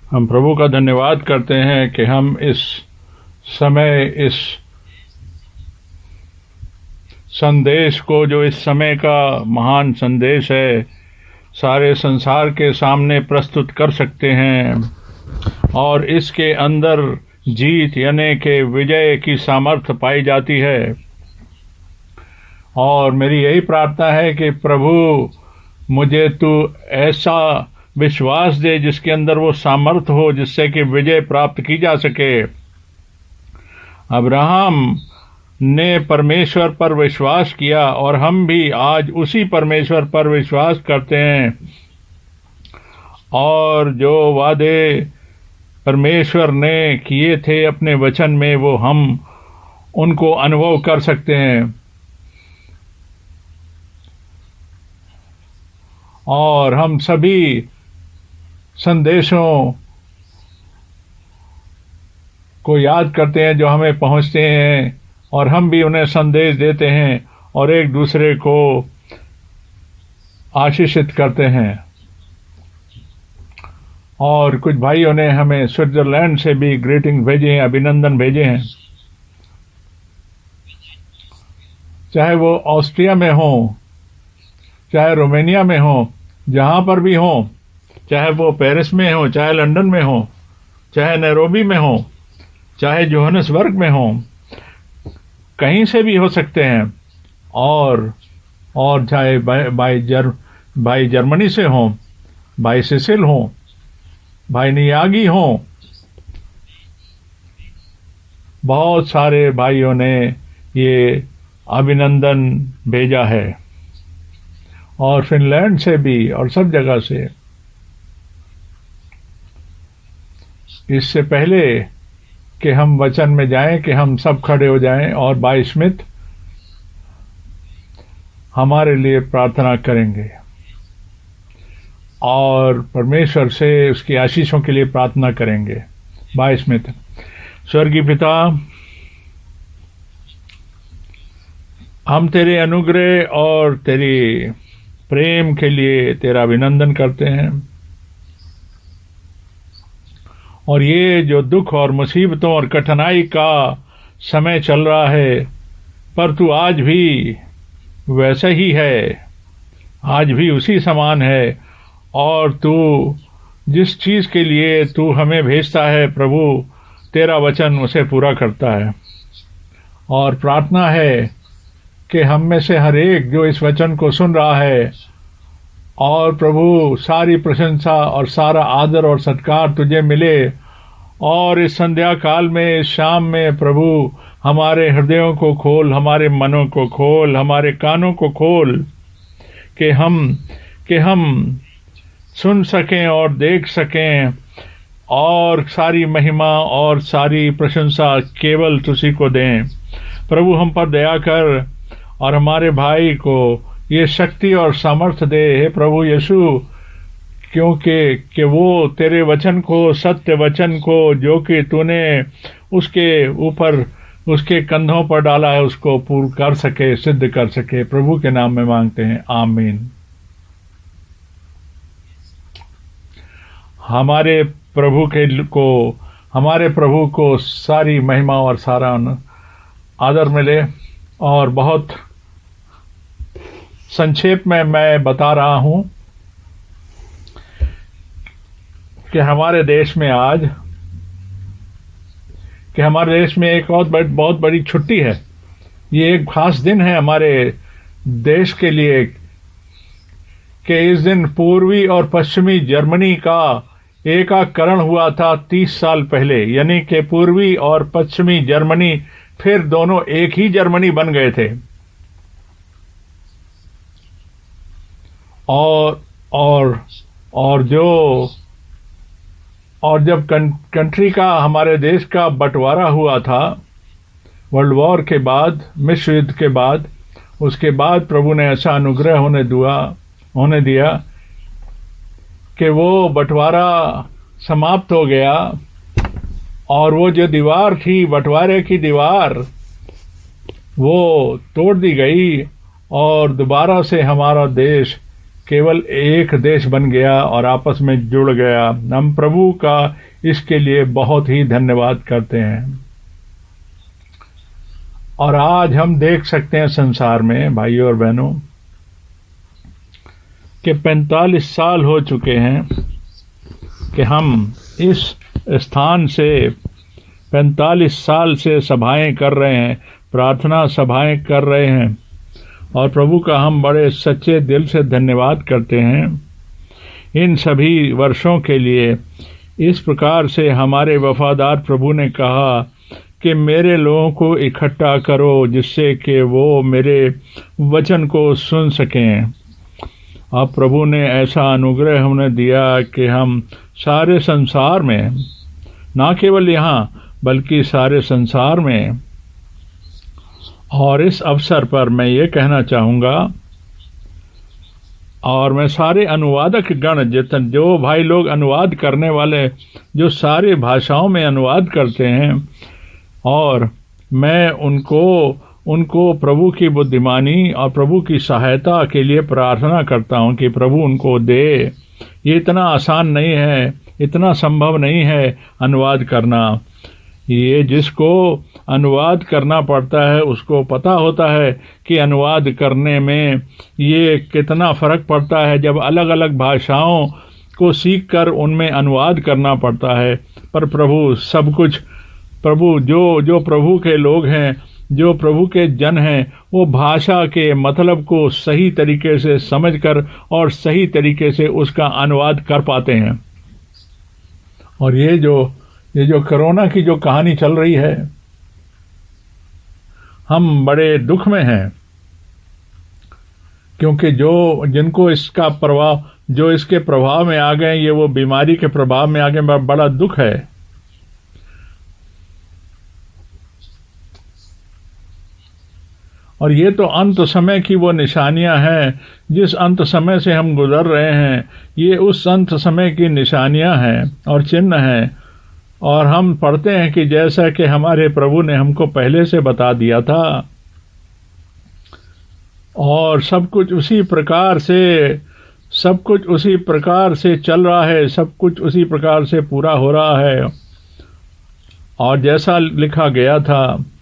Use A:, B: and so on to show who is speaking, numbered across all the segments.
A: हम प्रभु का धन्यवाद करते हैं कि हम इस समय इस संदेश को, जो इस समय का महान संदेश है, सारे संसार के सामने प्रस्तुत कर सकते हैं और इसके अंदर जीत यानी कि विजय की सामर्थ्य पाई जाती है। और मेरी यही प्रार्थना है कि प्रभु मुझे तू ऐसा विश्वास दे जिसके अंदर वो सामर्थ्य हो जिससे कि विजय प्राप्त की जा सके। अब्राहम ने परमेश्वर पर विश्वास किया और हम भी आज उसी परमेश्वर पर विश्वास करते हैं और जो वादे परमेश्वर ने किए थे अपने वचन में वो हम उनको अनुभव कर सकते हैं। और हम सभी संदेशों को याद करते हैं जो हमें पहुंचते हैं और हम भी उन्हें संदेश देते हैं और एक दूसरे को आशीषित करते हैं। और कुछ भाइयों ने हमें स्विट्जरलैंड से भी ग्रीटिंग भेजे हैं, अभिनंदन भेजे हैं, चाहे वो ऑस्ट्रिया में हो, चाहे रोमानिया में हो, जहां पर भी हो, चाहे वो पेरिस में हो, चाहे लंदन में हो, चाहे नैरोबी में हो, चाहे जोहानिसबर्ग में हो, कहीं से भी हो सकते हैं। और चाहे भाई जर्मनी से हो, भाई सिसिल हो, भाई नियागी हो, बहुत सारे भाइयों ने ये अभिनंदन भेजा है और फिनलैंड से भी और सब जगह से। इससे पहले कि हम वचन में जाएं, कि हम सब खड़े हो जाएं और भाई स्मिथ हमारे लिए प्रार्थना करेंगे और परमेश्वर से उसकी आशीषों के लिए प्रार्थना करेंगे। भाई स्मिथ। स्वर्गीय पिता, हम तेरे अनुग्रह और तेरी प्रेम के लिए तेरा अभिनंदन करते हैं और ये जो दुख और मुसीबतों और कठिनाई का समय चल रहा है, पर तू आज भी वैसा ही है, आज भी उसी समान है और तू जिस चीज के लिए तू हमें भेजता है प्रभु, तेरा वचन उसे पूरा करता है। और प्रार्थना है कि हम में से हर एक जो इस वचन को सुन रहा है, और प्रभु सारी प्रशंसा और सारा आदर और सत्कार तुझे मिले। और इस संध्या काल में, इस शाम में प्रभु हमारे हृदयों को खोल, हमारे मनों को खोल, हमारे कानों को खोल कि हम सुन सकें और देख सकें और सारी महिमा और सारी प्रशंसा केवल तुझी को दें। प्रभु हम पर दया कर और हमारे भाई को ये शक्ति और सामर्थ्य दे, हे प्रभु यीशु, क्योंकि वो तेरे वचन को, सत्य वचन को जो कि तूने उसके ऊपर, उसके कंधों पर डाला है, उसको पूर्ण कर सके, सिद्ध कर सके। प्रभु के नाम में मांगते हैं, आमीन। हमारे प्रभु को सारी महिमा और सारा आदर मिले। और बहुत संक्षेप में मैं बता रहा हूं कि हमारे देश में एक बहुत बड़ी छुट्टी है। ये एक खास दिन है हमारे देश के लिए कि इस दिन पूर्वी और पश्चिमी जर्मनी का एकीकरण हुआ था 30 साल पहले, यानी कि पूर्वी और पश्चिमी जर्मनी फिर दोनों एक ही जर्मनी बन गए थे। और जब कंट्री का, हमारे देश का बंटवारा हुआ था वर्ल्ड वॉर के बाद, विश्व युद्ध के बाद, उसके बाद प्रभु ने ऐसा अनुग्रह होने दिया कि वो बंटवारा समाप्त हो गया और वो जो दीवार थी, बंटवारे की दीवार, वो तोड़ दी गई और दोबारा से हमारा देश केवल एक देश बन गया और आपस में जुड़ गया। हम प्रभु का इसके लिए बहुत ही धन्यवाद करते हैं। और आज हम देख सकते हैं संसार में भाइयों और बहनों कि 45 साल हो चुके हैं कि हम इस स्थान से 45 साल से सभाएं कर रहे हैं, प्रार्थना सभाएं कर रहे हैं, और प्रभु का हम बड़े सच्चे दिल से धन्यवाद करते हैं इन सभी वर्षों के लिए। इस प्रकार से हमारे वफादार प्रभु ने कहा कि मेरे लोगों को इकट्ठा करो जिससे कि वो मेरे वचन को सुन सकें। अब प्रभु ने ऐसा अनुग्रह हमें दिया कि हम सारे संसार में, ना केवल यहाँ बल्कि सारे संसार में, और इस अवसर पर मैं ये कहना चाहूँगा, और मैं सारे अनुवादक गण जो भाई लोग अनुवाद करने वाले, जो सारे भाषाओं में अनुवाद करते हैं, और मैं उनको प्रभु की बुद्धिमानी और प्रभु की सहायता के लिए प्रार्थना करता हूँ कि प्रभु उनको दे। ये इतना आसान नहीं है, इतना संभव नहीं है अनुवाद करना। ये जिसको अनुवाद करना पड़ता है उसको पता होता है कि अनुवाद करने में ये कितना फर्क पड़ता है जब अलग अलग भाषाओं को सीखकर उनमें अनुवाद करना पड़ता है। पर प्रभु सब कुछ, प्रभु जो प्रभु के लोग हैं, जो प्रभु के जन हैं, वो भाषा के मतलब को सही तरीके से समझकर और सही तरीके से उसका अनुवाद कर पाते हैं। और ये जो कोरोना की जो कहानी चल रही है, हम बड़े दुख में हैं, क्योंकि जिनको इसका प्रभाव, जो इसके प्रभाव में आ गए, ये वो बीमारी के प्रभाव में आ गए, बड़ा दुख है। और ये तो अंत समय की वो निशानियां हैं, जिस अंत समय से हम गुजर रहे हैं, ये उस अंत समय की निशानियां हैं और चिन्ह हैं। और हम पढ़ते हैं कि जैसा कि हमारे प्रभु ने हमको पहले से बता दिया था, और सब कुछ उसी प्रकार से चल रहा है, सब कुछ उसी प्रकार से पूरा हो रहा है। और जैसा लिखा गया था,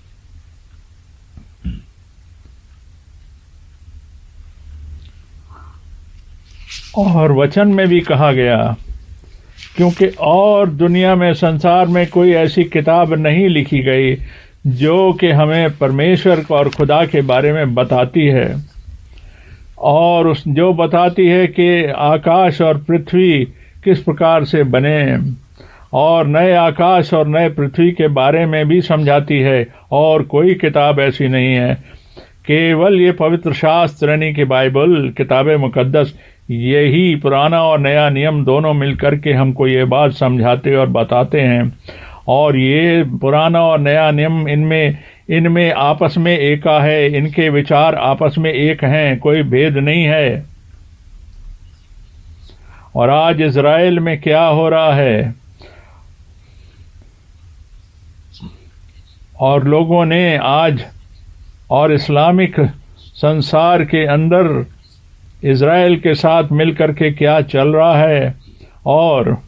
A: और वचन में भी कहा गया, क्योंकि और दुनिया में, संसार में कोई ऐसी किताब नहीं लिखी गई जो कि हमें परमेश्वर और खुदा के बारे में बताती है, और जो बताती है कि आकाश और पृथ्वी किस प्रकार से बने, और नए आकाश और नए पृथ्वी के बारे में भी समझाती है। और कोई किताब ऐसी नहीं है, केवल ये पवित्र शास्त्र यानी कि बाइबल, किताब मुकद्दस, यही पुराना और नया नियम दोनों मिलकर के हमको ये बात समझाते और बताते हैं। और ये पुराना और नया नियम, इनमें आपस में एका है, इनके विचार आपस में एक हैं, कोई भेद नहीं है। और आज इज़राइल में क्या हो रहा है, और लोगों ने आज, और इस्लामिक संसार के अंदर इज़राइल के साथ मिलकर के क्या चल रहा है, और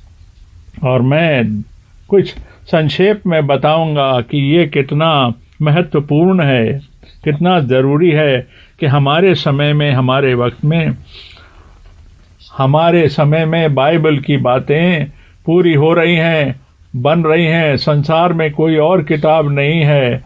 A: मैं कुछ संक्षेप में बताऊंगा कि ये कितना महत्वपूर्ण है, कितना ज़रूरी है कि हमारे समय में, हमारे वक्त में, हमारे समय में बाइबल की बातें पूरी हो रही हैं, बन रही हैं। संसार में कोई और किताब नहीं है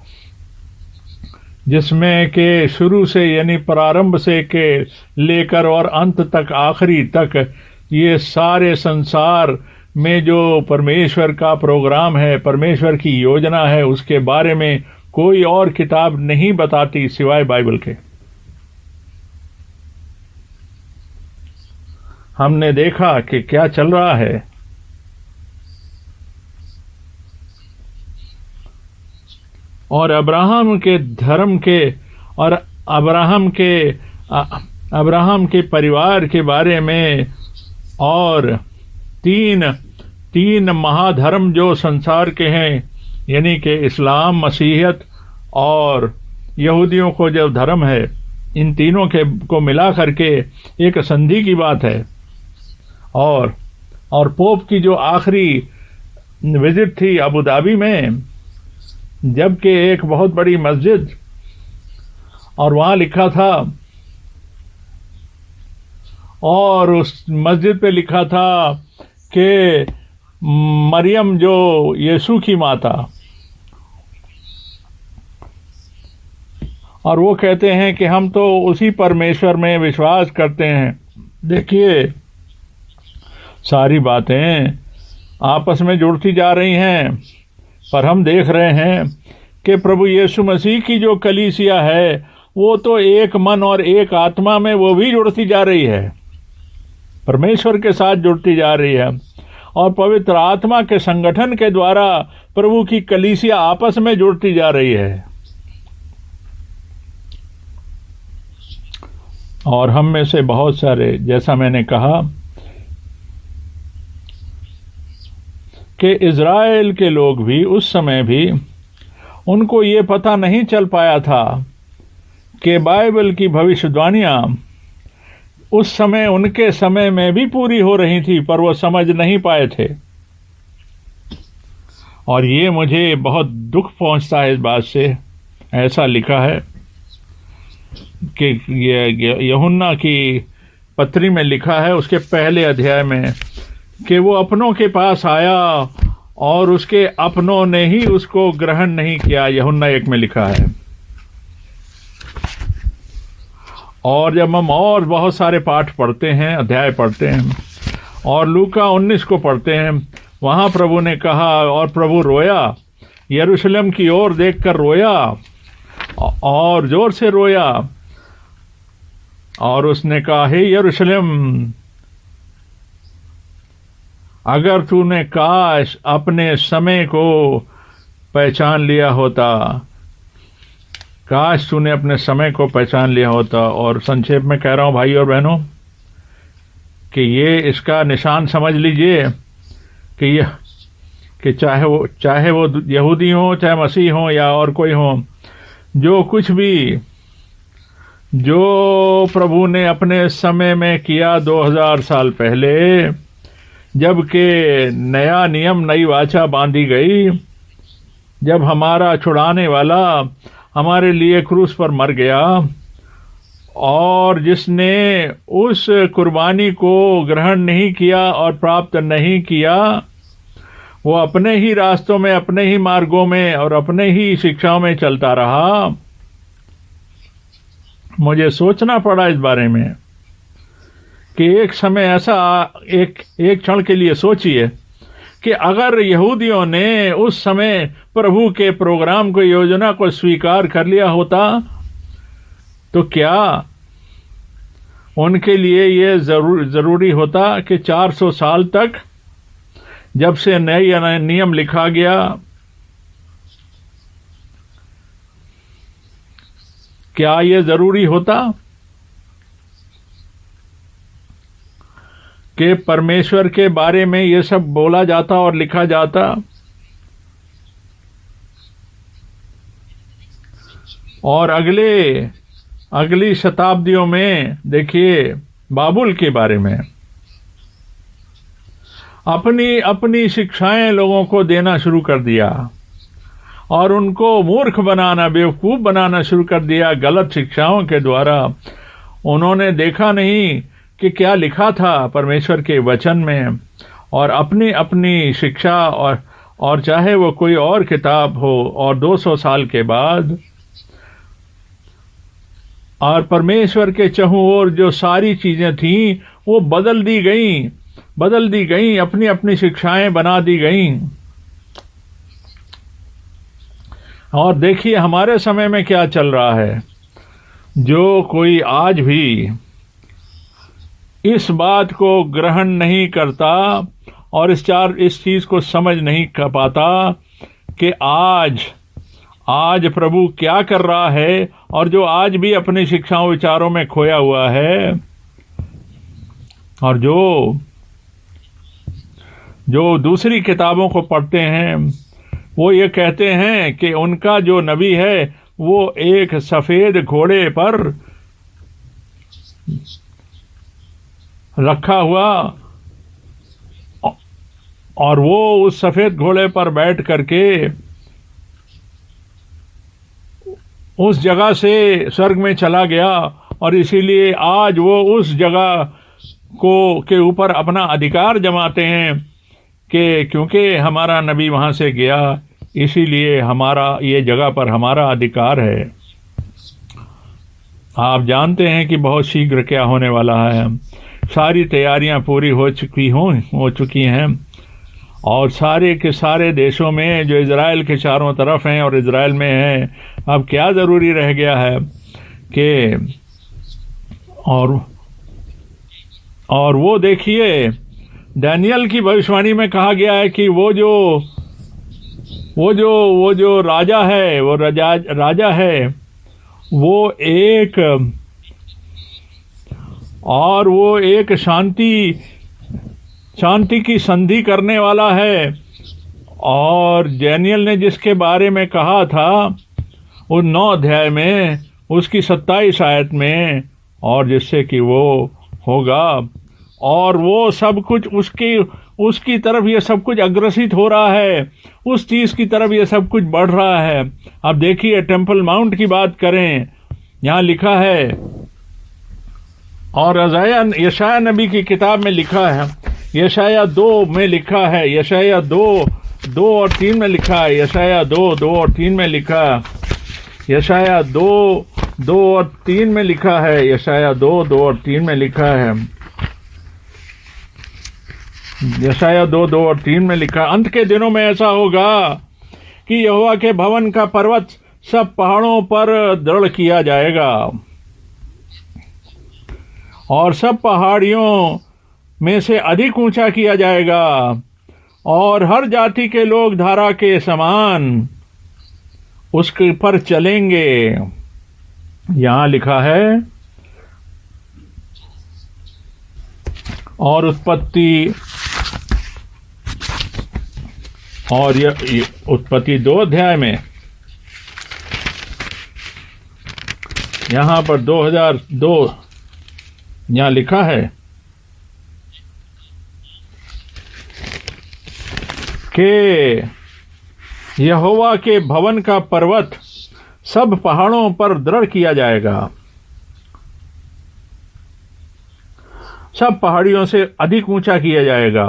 A: जिसमें के शुरू से, यानी प्रारंभ से के लेकर और अंत तक, आखिरी तक, ये सारे संसार में जो परमेश्वर का प्रोग्राम है, परमेश्वर की योजना है, उसके बारे में कोई और किताब नहीं बताती सिवाय बाइबल के। हमने देखा कि क्या चल रहा है, और अब्राहम के धर्म के, और अब्राहम के परिवार के बारे में, और तीन महाधर्म जो संसार के हैं, यानी कि इस्लाम, मसीहियत और यहूदियों को जो धर्म है, इन तीनों के को मिला करके एक संधि की बात है। और पोप की जो आखिरी विजिट थी अबू धाबी में, जबकि एक बहुत बड़ी मस्जिद, और वहां लिखा था, और उस मस्जिद पे लिखा था कि मरियम जो यीशु की माता, और वो कहते हैं कि हम तो उसी परमेश्वर में विश्वास करते हैं। देखिए, सारी बातें आपस में जुड़ती जा रही हैं, पर हम देख रहे हैं कि प्रभु यीशु मसीह की जो कलीसिया है वो तो एक मन और एक आत्मा में वो भी जुड़ती जा रही है, परमेश्वर के साथ जुड़ती जा रही है, और पवित्र आत्मा के संगठन के द्वारा प्रभु की कलीसिया आपस में जुड़ती जा रही है। और हम में से बहुत सारे, जैसा मैंने कहा कि इज़राइल के लोग भी उस समय भी उनको ये पता नहीं चल पाया था कि बाइबल की भविष्यवाणियां उस समय उनके समय में भी पूरी हो रही थी, पर वो समझ नहीं पाए थे। और ये मुझे बहुत दुख पहुंचता है इस बात से। ऐसा लिखा है कि ये यूहन्ना की पत्री में लिखा है, उसके पहले अध्याय में, कि वो अपनों के पास आया और उसके अपनों ने ही उसको ग्रहण नहीं किया। यूहन्ना 1 में लिखा है। और जब हम और बहुत सारे पाठ पढ़ते हैं, अध्याय पढ़ते हैं, और लूका 19 को पढ़ते हैं, वहां प्रभु ने कहा, और प्रभु रोया, यरूशलेम की ओर देखकर रोया, और जोर से रोया, और उसने कहा, हे यरूशलेम, अगर तूने काश अपने समय को पहचान लिया होता, काश तूने अपने समय को पहचान लिया होता। और संक्षेप में कह रहा हूं भाई और बहनों कि ये इसका निशान समझ लीजिए कि चाहे वो यहूदी हो, चाहे मसीह हो या और कोई हो, जो कुछ भी जो प्रभु ने अपने समय में किया 2000 साल पहले, जबकि नया नियम, नई वाचा बांधी गई, जब हमारा छुड़ाने वाला हमारे लिए क्रूस पर मर गया, और जिसने उस कुर्बानी को ग्रहण नहीं किया और प्राप्त नहीं किया, वो अपने ही रास्तों में, अपने ही मार्गों में और अपने ही शिक्षाओं में चलता रहा। मुझे सोचना पड़ा इस बारे में कि एक समय ऐसा, एक क्षण के लिए सोचिए कि अगर यहूदियों ने उस समय प्रभु के प्रोग्राम को, योजना को स्वीकार कर लिया होता, तो क्या उनके लिए ये जरूरी होता कि 400 साल तक, जब से नया नियम लिखा गया, क्या ये जरूरी होता कि परमेश्वर के बारे में ये सब बोला जाता और लिखा जाता? और अगली शताब्दियों में देखिए, बाबुल के बारे में अपनी शिक्षाएं लोगों को देना शुरू कर दिया, और उनको मूर्ख बनाना, बेवकूफ बनाना शुरू कर दिया गलत शिक्षाओं के द्वारा। उन्होंने देखा नहीं कि क्या लिखा था परमेश्वर के वचन में, और अपनी शिक्षा, और चाहे वो कोई और किताब हो, और 200 साल के बाद, और परमेश्वर के चहुं ओर जो सारी चीजें थीं वो बदल दी गईं, अपनी शिक्षाएं बना दी गईं। और देखिए हमारे समय में क्या चल रहा है। जो कोई आज भी इस बात को ग्रहण नहीं करता और इस चीज को समझ नहीं कर पाता कि आज प्रभु क्या कर रहा है, और जो आज भी अपनी शिक्षाओं विचारों में खोया हुआ है, और जो दूसरी किताबों को पढ़ते हैं, वो ये कहते हैं कि उनका जो नबी है वो एक सफेद घोड़े पर रखा हुआ, और वो उस सफेद घोड़े पर बैठ करके उस जगह से स्वर्ग में चला गया। और इसीलिए आज वो उस जगह के ऊपर अपना अधिकार जमाते हैं कि क्योंकि हमारा नबी वहां से गया, इसीलिए हमारा ये जगह पर हमारा अधिकार है। आप जानते हैं कि बहुत शीघ्र क्या होने वाला है। सारी तैयारियां पूरी हो चुकी हैं, और सारे के सारे देशों में जो इजराइल के चारों तरफ हैं और इजराइल में हैं, अब क्या ज़रूरी रह गया है कि और वो देखिए, दानियल की भविष्यवाणी में कहा गया है कि वो जो राजा है, वो राजा है, वो एक शांति की संधि करने वाला है। और दानियल ने जिसके बारे में कहा था उस 9 अध्याय में, उसकी 27 आयत में, और जिससे कि वो होगा, और वो सब कुछ उसकी तरफ ये सब कुछ अग्रसित हो रहा है, उस चीज की तरफ ये सब कुछ बढ़ रहा है। अब देखिए, टेम्पल माउंट की बात करें, यहाँ लिखा है, और यशाया नबी की किताब में लिखा है, यशाया 2 में लिखा है, यशाया 2 और 3 में लिखा है, यशाया 2 और 3 में लिखा है, यशाया 2 और 3 में लिखा है, यशाया 2 और 3 में लिखा है, यशाया 2 और 3 में लिखा, अंत के दिनों में ऐसा होगा कि यहोवा के भवन का पर्वत सब पहाड़ों पर दृढ़ किया जाएगा, और सब पहाड़ियों में से अधिक ऊंचा किया जाएगा, और हर जाति के लोग धारा के समान उसके पर चलेंगे। यहां लिखा है, और उत्पत्ति, और ये उत्पत्ति 2 अध्याय में, यहां पर 2002 यहां लिखा है कि यहोवा के भवन का पर्वत सब पहाड़ों पर दृढ़ किया जाएगा, सब पहाड़ियों से अधिक ऊंचा किया जाएगा,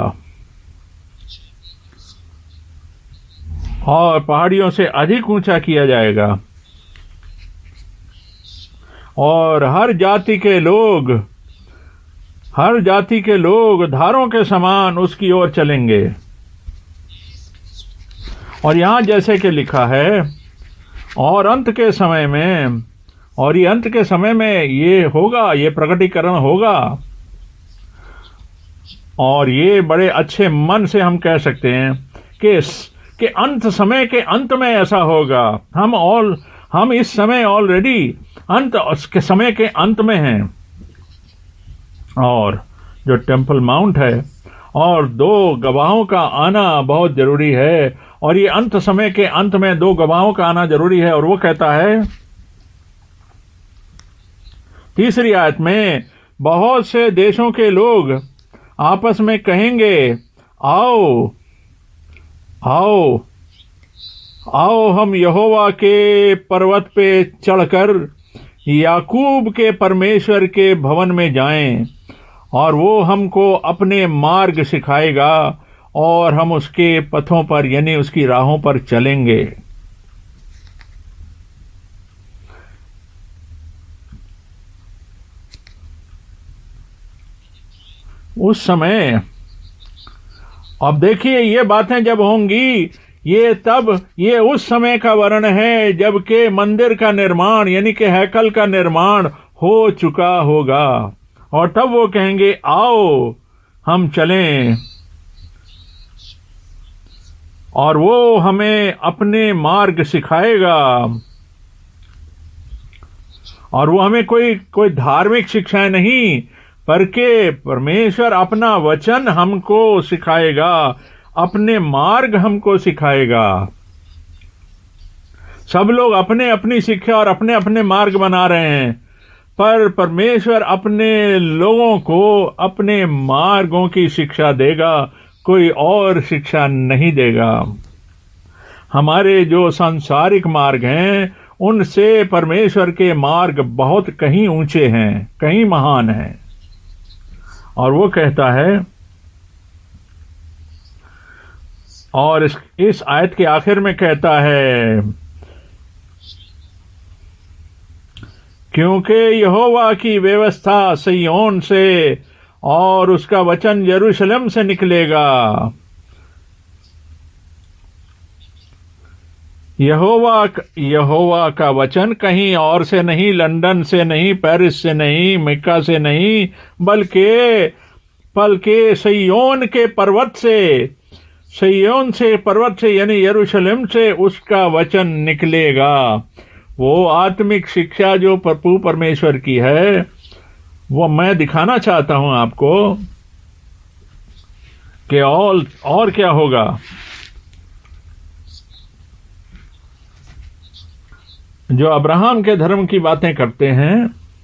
A: और पहाड़ियों से अधिक ऊंचा किया जाएगा, और हर जाति के लोग धारों के समान उसकी ओर चलेंगे। और यहां जैसे कि लिखा है, और अंत के समय में, और ये अंत के समय में ये होगा, ये प्रकटीकरण होगा, और ये बड़े अच्छे मन से हम कह सकते हैं कि अंत समय के अंत में ऐसा होगा। हम इस समय ऑलरेडी अंत के समय के अंत में हैं, और जो टेम्पल माउंट है, और 2 गवाहों का आना बहुत जरूरी है, और ये अंत समय के अंत में 2 गवाहों का आना जरूरी है। और वो कहता है 3री आयत में, बहुत से देशों के लोग आपस में कहेंगे, आओ आओ आओ, हम यहोवा के पर्वत पे चढ़कर याकूब के परमेश्वर के भवन में जाएं, और वो हमको अपने मार्ग सिखाएगा, और हम उसके पथों पर, यानी उसकी राहों पर चलेंगे। उस समय, अब देखिए, ये बातें जब होंगी, ये उस समय का वर्णन है जबकि मंदिर का निर्माण, यानी कि हैकल का निर्माण हो चुका होगा, और तब वो कहेंगे, आओ हम चलें, और वो हमें अपने मार्ग सिखाएगा। और वो हमें कोई धार्मिक शिक्षाएं नहीं, पर के परमेश्वर अपना वचन हमको सिखाएगा, अपने मार्ग हमको सिखाएगा। सब लोग अपने अपनी शिक्षा और अपने अपने मार्ग बना रहे हैं, पर परमेश्वर अपने लोगों को अपने मार्गों की शिक्षा देगा, कोई और शिक्षा नहीं देगा। हमारे जो सांसारिक मार्ग हैं उनसे परमेश्वर के मार्ग बहुत कहीं ऊंचे हैं, कहीं महान हैं। और वो कहता है, और इस आयत के आखिर में कहता है, क्योंकि यहोवा की व्यवस्था सिय्योन से और उसका वचन यरूशलेम से निकलेगा। यहोवा का वचन कहीं और से नहीं, लंदन से नहीं, पेरिस से नहीं, मक्का से नहीं, बल्कि सिय्योन के पर्वत से, सिय्योन से पर्वत से यानी यरूशलेम से उसका वचन निकलेगा। वो आत्मिक शिक्षा जो प्रभु परमेश्वर की है वो मैं दिखाना चाहता हूं आपको कि और क्या होगा। जो अब्राहम के धर्म की बातें करते हैं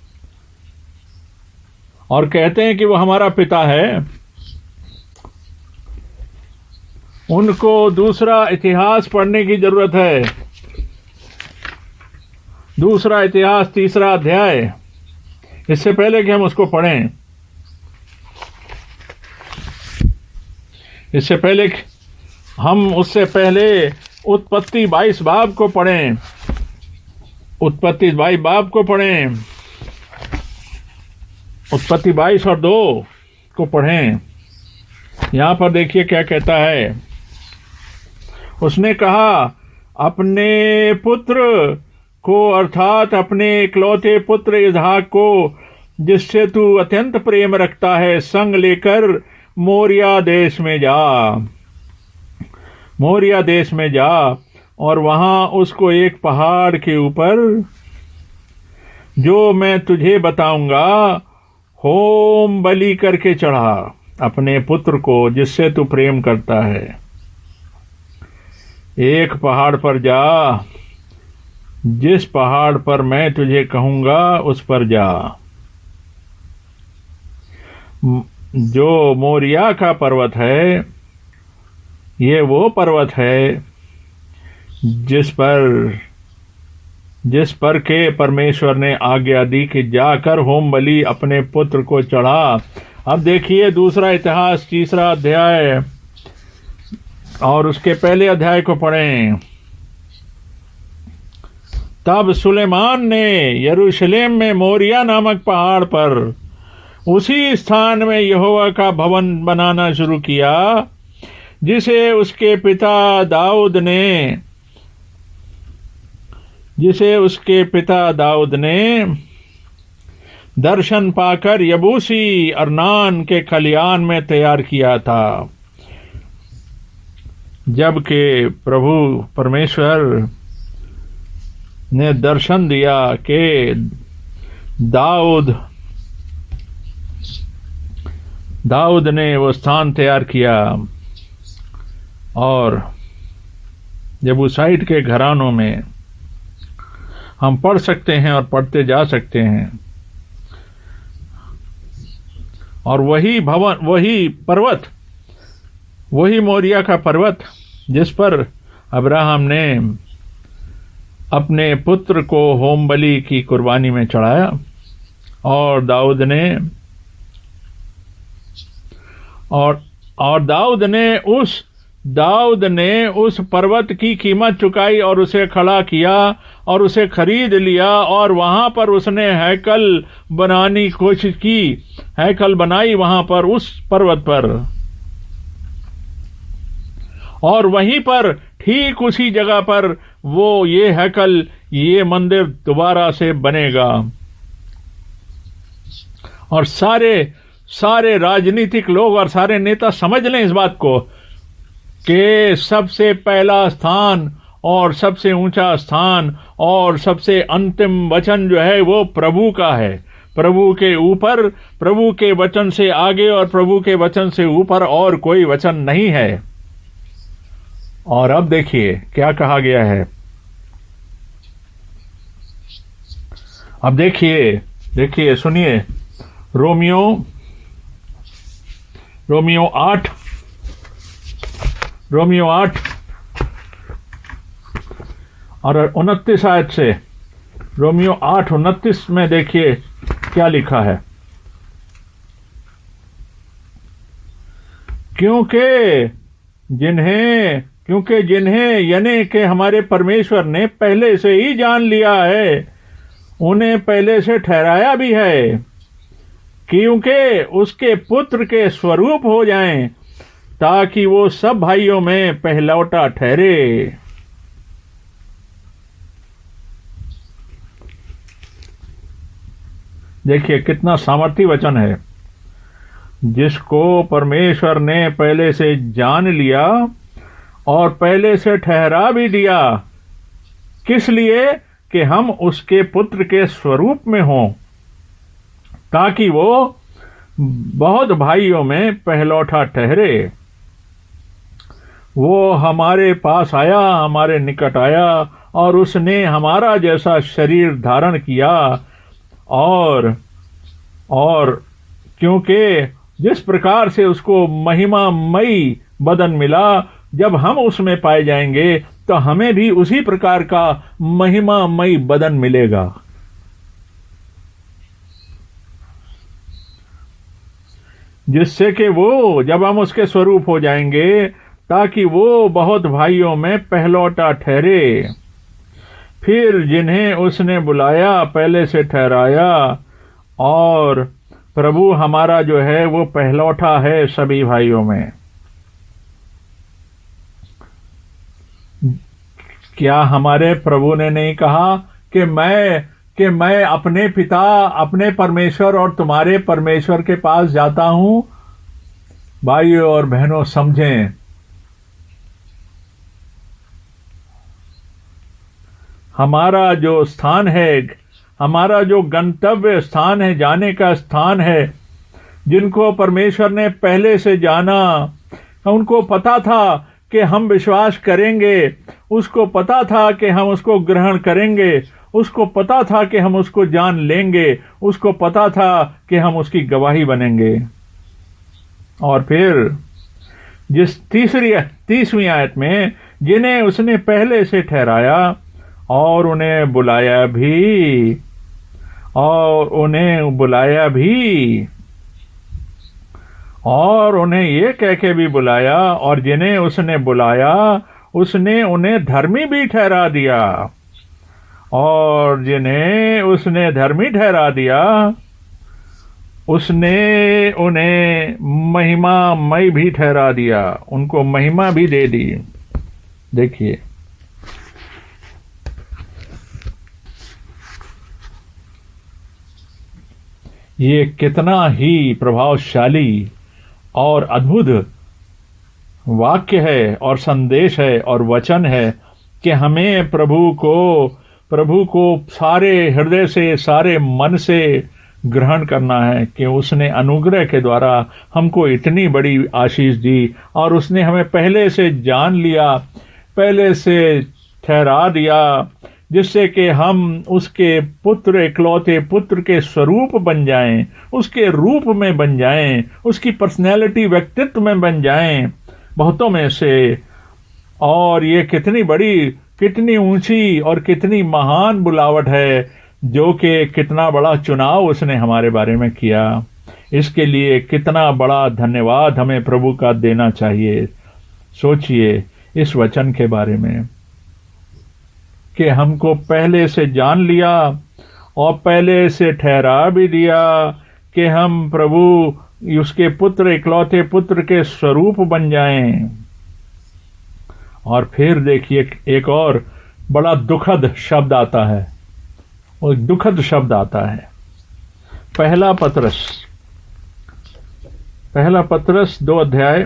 A: और कहते हैं कि वो हमारा पिता है, उनको दूसरा इतिहास पढ़ने की जरूरत है। दूसरा इतिहास 3 अध्याय, इससे पहले कि हम उसको पढ़ें, इससे पहले हम उससे पहले उत्पत्ति 22 बाब को पढ़ें, उत्पत्ति 22 बाब को पढ़ें, उत्पत्ति 22 और 2 को पढ़ें। यहां पर देखिए क्या कहता है। उसने कहा, अपने पुत्र को अर्थात अपने इकलौते पुत्र इसहाक को, जिससे तू अत्यंत प्रेम रखता है, संग लेकर मोरिया देश में जा, मोरिया देश में जा और वहां उसको एक पहाड़ के ऊपर, जो मैं तुझे बताऊंगा, होम बलि करके चढ़ा अपने पुत्र को, जिससे तू प्रेम करता है। एक पहाड़ पर जा, जिस पहाड़ पर मैं तुझे कहूंगा उस पर जा। जो मोरिया का पर्वत है, ये वो पर्वत है जिस पर के परमेश्वर ने आज्ञा दी कि जाकर होम बलि अपने पुत्र को चढ़ा। अब देखिए दूसरा इतिहास 3 अध्याय और उसके पहले अध्याय को पढ़ें। तब सुलेमान ने यरूशलेम में मोरिया नामक पहाड़ पर उसी स्थान में यहोवा का भवन बनाना शुरू किया, जिसे उसके पिता दाऊद ने दर्शन पाकर यबूसी अर्नान के खलियान में तैयार किया था। जबकि प्रभु परमेश्वर ने दर्शन दिया कि दाऊद ने वो स्थान तैयार किया और यबूसाइट के घरानों में हम पढ़ सकते हैं और पढ़ते जा सकते हैं। और वही भवन, वही पर्वत, वही मोरिया का पर्वत जिस पर अब्राहम ने अपने पुत्र को होम बलि की कुर्बानी में चढ़ाया, और दाऊद ने उस पर्वत की कीमत चुकाई और उसे खड़ा किया और उसे खरीद लिया, और वहां पर उसने हैकल बनाने की कोशिश की, हैकल बनाई वहां पर उस पर्वत पर, और वहीं पर ठीक उसी जगह पर वो ये हैकल, ये मंदिर दोबारा से बनेगा। और सारे राजनीतिक लोग और सारे नेता समझ लें इस बात को कि सबसे पहला स्थान और सबसे ऊंचा स्थान और सबसे अंतिम वचन जो है वो प्रभु का है। प्रभु के ऊपर, प्रभु के वचन से आगे और प्रभु के वचन से ऊपर और कोई वचन नहीं है। और अब देखिए क्या कहा गया है। अब देखिए देखिए, सुनिए, रोमियो 8 और 29 आयत से, रोमियो 8:29 में देखिए क्या लिखा है। क्योंकि जिन्हें यानी कि हमारे परमेश्वर ने पहले से ही जान लिया है, उन्हें पहले से ठहराया भी है, क्योंकि उसके पुत्र के स्वरूप हो जाएं, ताकि वो सब भाइयों में पहलौठा ठहरे। देखिए कितना सामर्थी वचन है। जिसको परमेश्वर ने पहले से जान लिया और पहले से ठहरा भी दिया, किस लिए? कि हम उसके पुत्र के स्वरूप में हों, ताकि वो बहुत भाइयों में पहलौठा ठहरे। वो हमारे पास आया, हमारे निकट आया, और उसने हमारा जैसा शरीर धारण किया, और क्योंकि जिस प्रकार से उसको महिमामयी बदन मिला, जब हम उसमें पाए जाएंगे तो हमें भी उसी प्रकार का महिमामयी बदन मिलेगा। जिससे कि वो, जब हम उसके स्वरूप हो जाएंगे, ताकि वो बहुत भाइयों में पहलौठा ठहरे। फिर जिन्हें उसने बुलाया, पहले से ठहराया, और प्रभु हमारा जो है वो पहलौठा है सभी भाइयों में। क्या हमारे प्रभु ने नहीं कहा कि मैं अपने पिता, अपने परमेश्वर और तुम्हारे परमेश्वर के पास जाता हूं? भाइयों और बहनों, समझें, हमारा जो स्थान है, हमारा जो गंतव्य स्थान है, जाने का स्थान है, जिनको परमेश्वर ने पहले से जाना, उनको पता था कि हम विश्वास करेंगे, उसको पता था कि हम उसको ग्रहण करेंगे, उसको पता था कि हम उसको जान लेंगे, उसको पता था कि हम उसकी गवाही बनेंगे। और फिर जिस 30वीं आयत में, जिन्हें उसने पहले से ठहराया और उन्हें बुलाया भी, और उन्हें ये कह के भी बुलाया, और जिन्हें उसने बुलाया उसने उन्हें धर्मी भी ठहरा दिया, और जिन्हें उसने धर्मी ठहरा दिया उसने उन्हें महिमामय भी ठहरा दिया, उनको महिमा भी दे दी। देखिए, ये कितना ही प्रभावशाली और अद्भुत वाक्य है और संदेश है और वचन है कि हमें प्रभु को सारे हृदय से, सारे मन से ग्रहण करना है कि उसने अनुग्रह के द्वारा हमको इतनी बड़ी आशीष दी, और उसने हमें पहले से जान लिया, पहले से ठहरा दिया, जिससे कि हम उसके पुत्र, इकलौते पुत्र के स्वरूप बन जाएं, उसके रूप में बन जाएं, उसकी पर्सनैलिटी, व्यक्तित्व में बन जाएं बहुतों में से। और ये कितनी बड़ी, कितनी ऊंची और कितनी महान बुलावट है, जो कि कितना बड़ा चुनाव उसने हमारे बारे में किया। इसके लिए कितना बड़ा धन्यवाद हमें प्रभु का देना चाहिए। सोचिए इस वचन के बारे में कि हमको पहले से जान लिया और पहले से ठहरा भी दिया कि हम प्रभु उसके पुत्र, इकलौते पुत्र के स्वरूप बन जाएं। और फिर देखिए, एक और बड़ा दुखद शब्द आता है, और दुखद शब्द आता है। पहला पत्रस 2 अध्याय,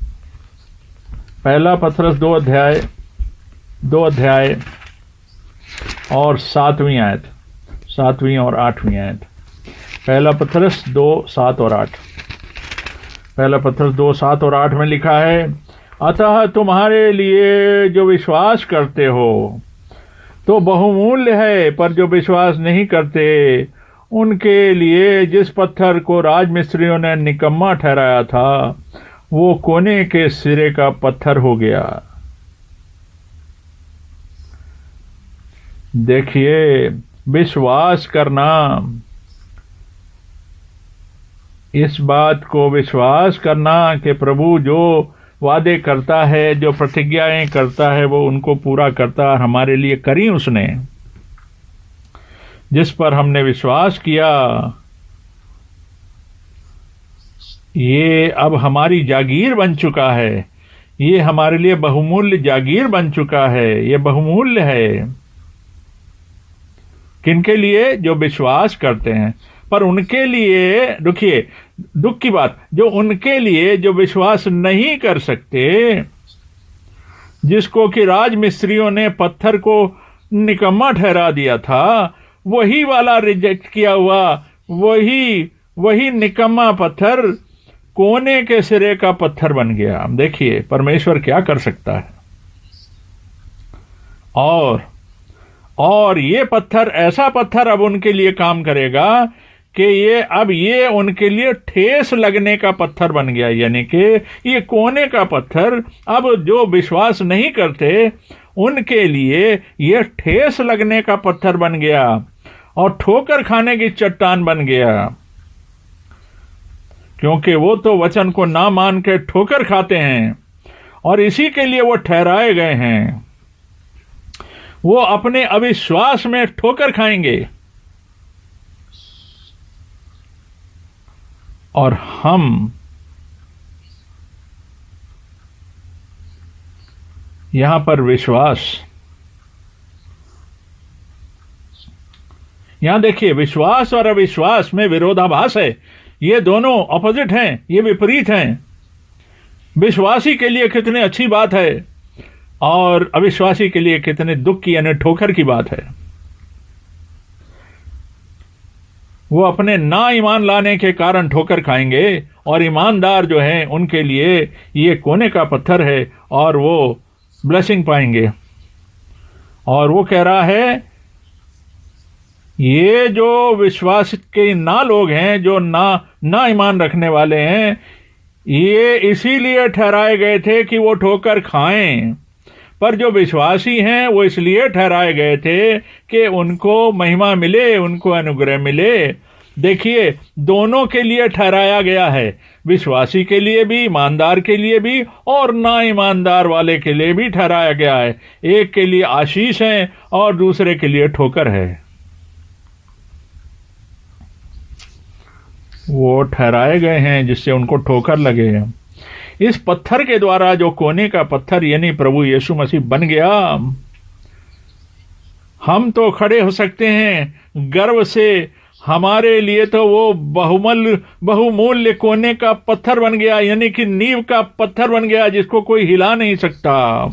A: पहला पत्रस 2 अध्याय और 7वीं आयत, 7वीं और 8वीं आयत। पहला पत्रस 2:7 और 8। पहला पत्रस 2:7 और 8 में लिखा है, अतः तुम्हारे लिए जो विश्वास करते हो तो बहुमूल्य है, पर जो विश्वास नहीं करते उनके लिए जिस पत्थर को राजमिस्त्रियों ने निकम्मा ठहराया था वो कोने के सिरे का पत्थर हो गया। देखिए, विश्वास करना, इस बात को विश्वास करना कि प्रभु जो वादे करता है, जो प्रतिज्ञाएं करता है, वो उनको पूरा करता है। हमारे लिए करी उसने, जिस पर हमने विश्वास किया, ये अब हमारी जागीर बन चुका है। ये हमारे लिए बहुमूल्य जागीर बन चुका है। ये बहुमूल्य है। किनके लिए? जो विश्वास करते हैं। पर उनके लिए, देखिए दुख की बात, जो उनके लिए जो विश्वास नहीं कर सकते, जिसको कि राजमिस्त्रियों ने पत्थर को निकम्मा ठहरा दिया था, वही वाला रिजेक्ट किया हुआ, वही निकम्मा पत्थर कोने के सिरे का पत्थर बन गया। देखिए परमेश्वर क्या कर सकता है। और ये पत्थर, ऐसा पत्थर अब उनके लिए काम करेगा कि ये उनके लिए ठेस लगने का पत्थर बन गया। यानी कि ये कोने का पत्थर अब जो विश्वास नहीं करते उनके लिए ये ठेस लगने का पत्थर बन गया और ठोकर खाने की चट्टान बन गया, क्योंकि वो तो वचन को ना मान के ठोकर खाते हैं और इसी के लिए वो ठहराए गए हैं। वो अपने अविश्वास में ठोकर खाएंगे। और हम यहां पर विश्वास, यहां देखिए, विश्वास और अविश्वास में विरोधाभास है। ये दोनों ऑपोजिट हैं, ये विपरीत हैं। विश्वासी के लिए कितनी अच्छी बात है और अविश्वासी के लिए कितने दुख की यानी ठोकर की बात है। वो अपने ना ईमान लाने के कारण ठोकर खाएंगे और ईमानदार जो हैं उनके लिए ये कोने का पत्थर है और वो ब्लेसिंग पाएंगे। और वो कह रहा है, ये जो विश्वास के ना लोग हैं, जो ना ईमान रखने वाले हैं, ये इसीलिए ठहराए गए थे कि वो ठोकर खाएं। पर जो विश्वासी हैं वो इसलिए ठहराए गए थे कि उनको महिमा मिले, उनको अनुग्रह मिले। देखिए, दोनों के लिए ठहराया गया है, विश्वासी के लिए भी, ईमानदार के लिए भी और ना ईमानदार वाले के लिए भी ठहराया गया है। एक के लिए आशीष है और दूसरे के लिए ठोकर है। वो ठहराए गए हैं जिससे उनको ठोकर लगे। इस पत्थर के द्वारा जो कोने का पत्थर यानी प्रभु यीशु मसीह बन गया, हम तो खड़े हो सकते हैं गर्व से। हमारे लिए तो वो बहुमूल्य कोने का पत्थर बन गया, यानी कि नींव का पत्थर बन गया जिसको कोई हिला नहीं सकता।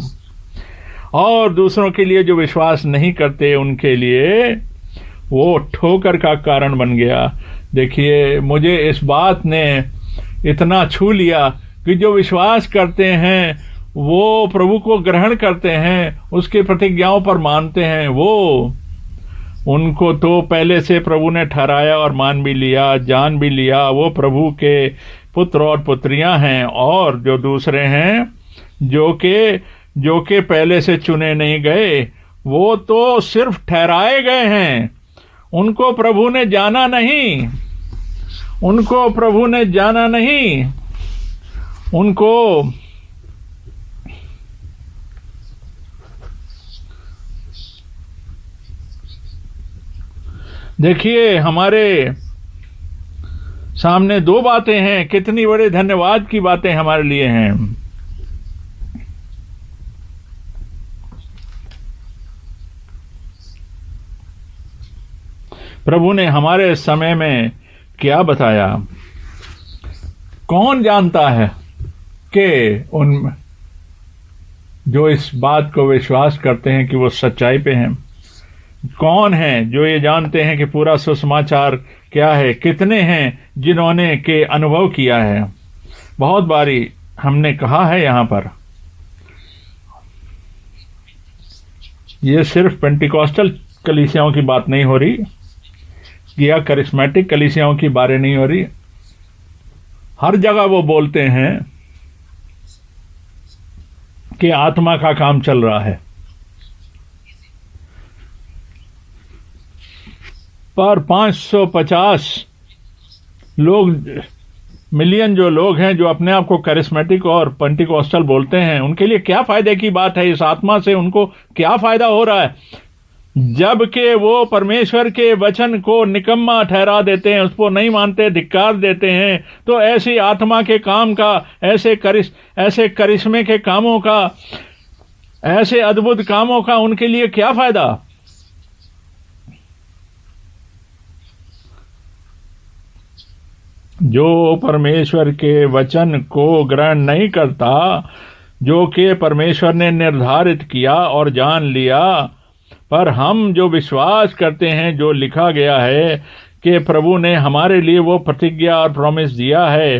A: और दूसरों के लिए जो विश्वास नहीं करते उनके लिए वो ठोकर का कारण बन गया। देखिए, मुझे इस बात ने इतना छू लिया कि जो विश्वास करते हैं, वो प्रभु को ग्रहण करते हैं, उसकी प्रतिज्ञाओं पर मानते हैं, वो उनको तो पहले से प्रभु ने ठहराया और मान भी लिया, जान भी लिया। वो प्रभु के पुत्र और पुत्रियां हैं। और जो दूसरे हैं जो के पहले से चुने नहीं गए, वो तो सिर्फ ठहराए गए हैं। उनको प्रभु ने जाना नहीं, उनको प्रभु ने जाना नहीं। उनको देखिए, हमारे सामने दो बातें हैं, कितनी बड़े धन्यवाद की बातें हमारे लिए हैं। प्रभु ने हमारे समय में क्या बताया। कौन जानता है कि उन जो इस बात को विश्वास करते हैं कि वो सच्चाई पे हैं? कौन है जो ये जानते हैं कि पूरा सुसमाचार क्या है? कितने हैं जिन्होंने के अनुभव किया है? बहुत बारी हमने कहा है यहां पर, ये सिर्फ पेंटिकॉस्टल कलीसियाओं की बात नहीं हो रही, या करिश्मेटिक कलीसियाओं की बातें नहीं हो रही। हर जगह वो बोलते हैं कि आत्मा का काम चल रहा है, पर 550 मिलियन जो लोग हैं जो अपने आप को करिश्मेटिक और पेंटिकॉस्टल बोलते हैं, उनके लिए क्या फायदे की बात है? इस आत्मा से उनको क्या फायदा हो रहा है? जबकि वो परमेश्वर के वचन को निकम्मा ठहरा देते हैं, उसको नहीं मानते, धिक्कार देते हैं। तो ऐसी आत्मा के काम का, ऐसे करिश्मे के कामों का, ऐसे अद्भुत कामों का उनके लिए क्या फायदा? जो परमेश्वर के वचन को ग्रहण नहीं करता, जो कि परमेश्वर ने निर्धारित किया और जान लिया, पर हम जो विश्वास करते हैं, जो लिखा गया है कि प्रभु ने हमारे लिए वो प्रतिज्ञा और प्रॉमिस दिया है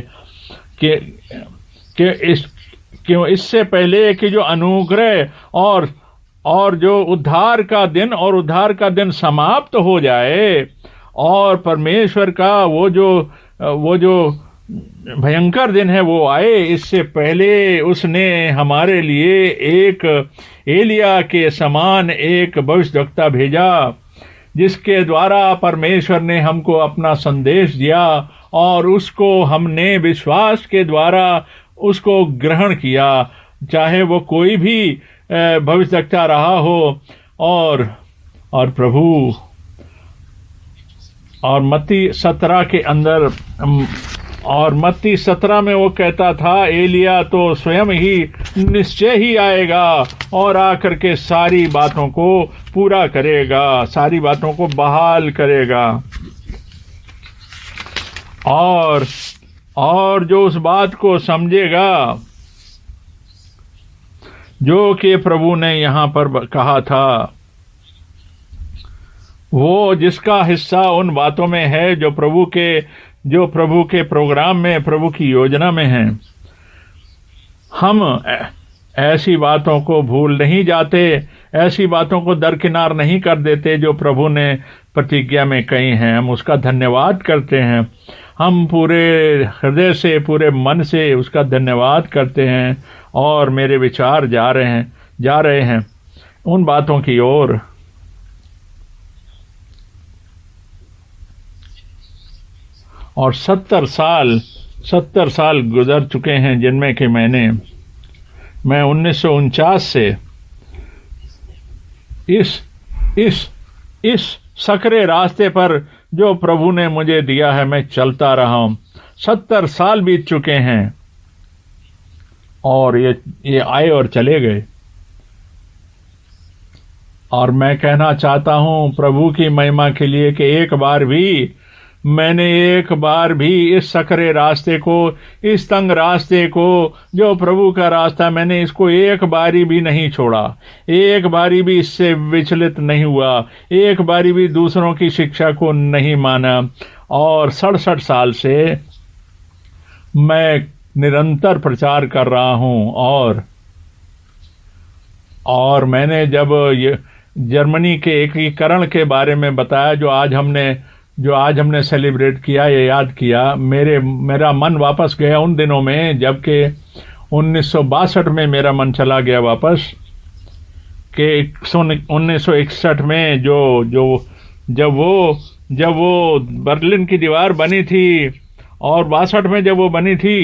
A: कि इससे पहले कि जो अनुग्रह और जो उद्धार का दिन समाप्त हो जाए और परमेश्वर का वो जो भयंकर दिन है वो आए, इससे पहले उसने हमारे लिए एक एलिया के समान एक भविष्यद्वक्ता भेजा, जिसके द्वारा परमेश्वर ने हमको अपना संदेश दिया और उसको हमने विश्वास के द्वारा उसको ग्रहण किया, चाहे वो कोई भी भविष्यद्वक्ता रहा हो। और प्रभु और मत्ती 17 के अंदर, और मत्ती 17 में वो कहता था, एलिया तो स्वयं ही निश्चय ही आएगा और आकर के सारी बातों को पूरा करेगा, सारी बातों को बहाल करेगा। और जो उस बात को समझेगा जो कि प्रभु ने यहाँ पर कहा था, वो जिसका हिस्सा उन बातों में है जो प्रभु के प्रोग्राम में, प्रभु की योजना में है। हम ऐसी बातों को भूल नहीं जाते, ऐसी बातों को दरकिनार नहीं कर देते जो प्रभु ने प्रतिज्ञा में कही हैं। हम उसका धन्यवाद करते हैं, हम पूरे हृदय से, पूरे मन से उसका धन्यवाद करते हैं। और मेरे विचार जा रहे हैं उन बातों की ओर। और 70 साल गुजर चुके हैं, जिनमें कि मैं 1949 से इस सकरे रास्ते पर जो प्रभु ने मुझे दिया है, मैं चलता रहा हूं। 70 साल बीत चुके हैं और ये आए और चले गए। और मैं कहना चाहता हूं प्रभु की महिमा के लिए कि मैंने एक बार भी इस सकरे रास्ते को, इस तंग रास्ते को, जो प्रभु का रास्ता, मैंने इसको एक बारी भी नहीं छोड़ा, एक बारी भी इससे विचलित नहीं हुआ, एक बारी भी दूसरों की शिक्षा को नहीं माना। और 67 साल से मैं निरंतर प्रचार कर रहा हूं। और मैंने जब ये जर्मनी के एकीकरण के बारे में बताया, जो आज हमने सेलिब्रेट किया, ये याद किया, मेरा मन वापस गया उन दिनों में, जबकि 1962 में मेरा मन चला गया वापस, कि 1961 में जब वो बर्लिन की दीवार बनी थी, और 62 में जब वो बनी थी,